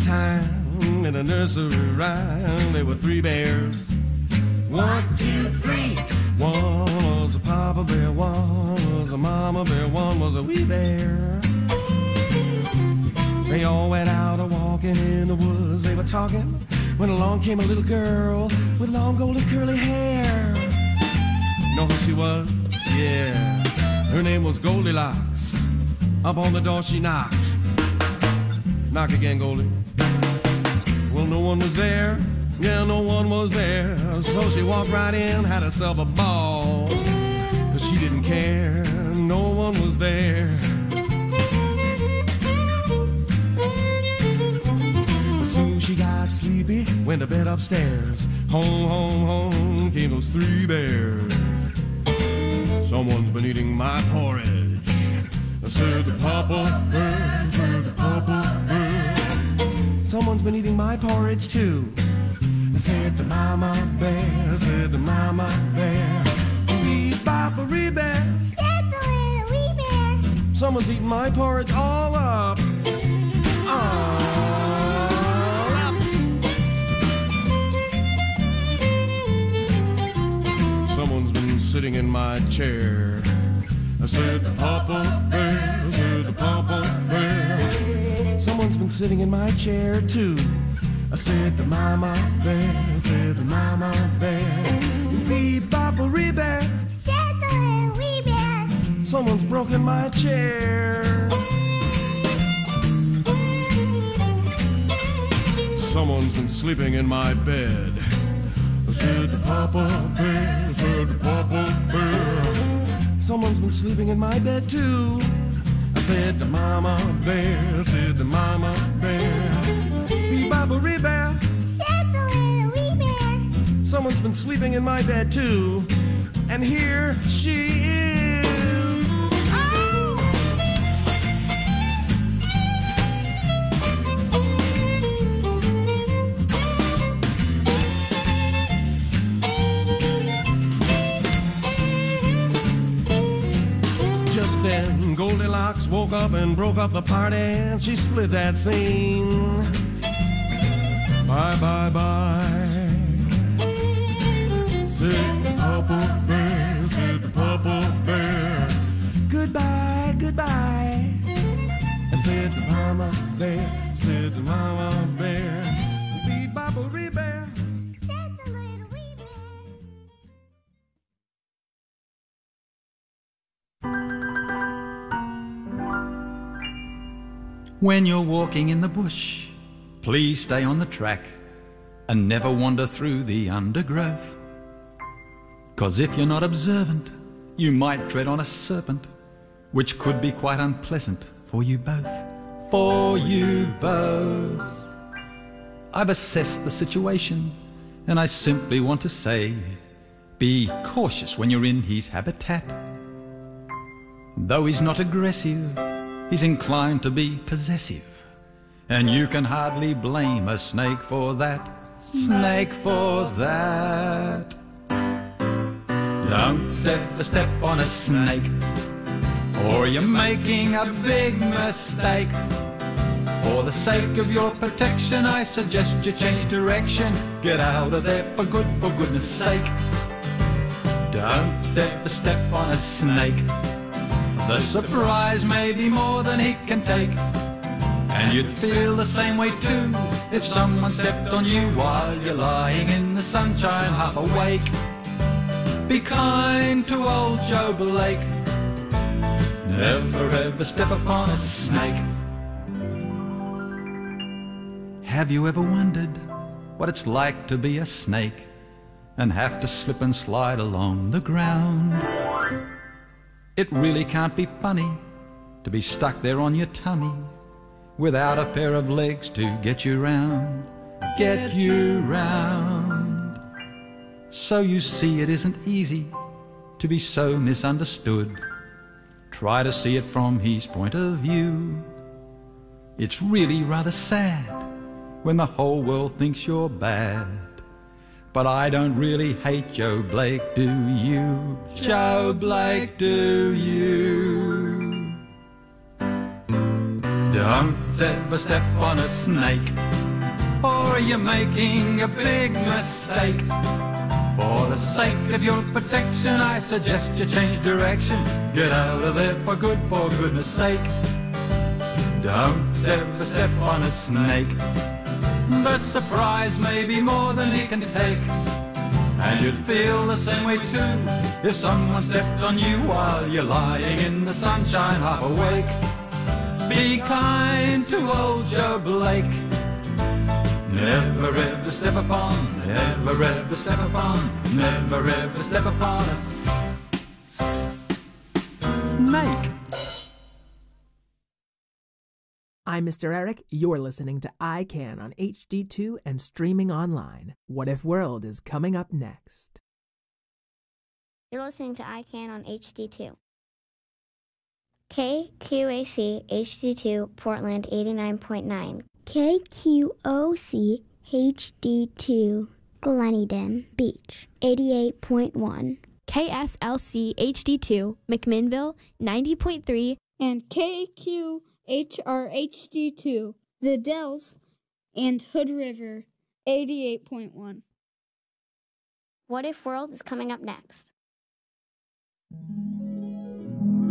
time in a nursery rhyme. There were three bears. 1, 2, 3. One was a papa bear, one was a mama bear, one was a wee bear. They all went out a-walking in the woods. They were talking when along came a little girl with long golden curly hair. You know who she was? Yeah, her name was Goldilocks. Up on the door she knocked. Knock again, Goldie. Well, no one was there. Yeah, no one was there. So she walked right in, had herself a ball. 'Cause she didn't care, no one was there. Soon she got sleepy, went to bed upstairs. Home, home, home came those three bears. Someone's been eating my porridge. I said the papa bear, said the papa bear. Someone's been eating my porridge too. I said the mama bear, said the mama bear. Wee papa wee bear, said the little wee bear. Someone's eating my porridge all up. Someone's been sitting in my chair. I said the papa bear, I said the papa bear. Someone's been sitting in my chair too. I said the mama bear, I said the mama bear. Wee papa wee bear, said the little wee bear. Someone's broken my chair. Someone's been sleeping in my bed. I said the papa bear, I said the papa bear. Someone's been sleeping in my bed too. I said the mama bear, I said the mama bear. Wee papa wee bear, said the little wee bear. Someone's been sleeping in my bed too. And here she is. Oh! Just then Goldilocks woke up and broke up the party, and she split that scene. Bye, bye, bye, said the papa bear, said the papa bear. Goodbye, goodbye, I said the mama bear, said the mama bear. Wee papa wee bear, said the little wee bear. When you're walking in the bush, please stay on the track and never wander through the undergrowth. 'Cause if you're not observant, you might tread on a serpent, which could be quite unpleasant for you both. For you both. I've assessed the situation, and I simply want to say, be cautious when you're in his habitat. Though he's not aggressive, he's inclined to be possessive, and you can hardly blame a snake for that. Snake for that. Don't ever step on a snake, or you're making a big mistake. For the sake of your protection, I suggest you change direction. Get out of there for good, for goodness sake. Don't ever step on a snake. The surprise may be more than he can take. And you'd feel the same way too if someone stepped on you while you're lying in the sunshine half awake. Be kind to old Joe Blake. Never ever step upon a snake. Have you ever wondered what it's like to be a snake and have to slip and slide along the ground? It really can't be funny to be stuck there on your tummy without a pair of legs to get you round. Get you round. So you see, it isn't easy to be so misunderstood. Try to see it from his point of view. It's really rather sad when the whole world thinks you're bad. But I don't really hate Joe Blake, do you? Joe Blake, do you? Don't ever step on a snake. or you're making a big mistake. For the sake of your protection, I suggest you change direction. Get out of there for good, for goodness sake. Don't ever step on a snake. The surprise may be more than he can take. And you'd feel the same way too if someone stepped on you while you're lying in the sunshine half awake. Be kind to old Joe Blake. Never ever step upon, never ever step upon, never ever step upon a snake. I'm Mr. Eric. You're listening to I Can on HD2 and streaming online. What If World is coming up next. You're listening to I Can on HD2. KQAC HD2 Portland 89.9. KQOC HD2 Gleneden Beach 88.1. KSLC HD2 McMinnville 90.3 and KQHR HD2 The Dells and Hood River 88.1. What If World is coming up next.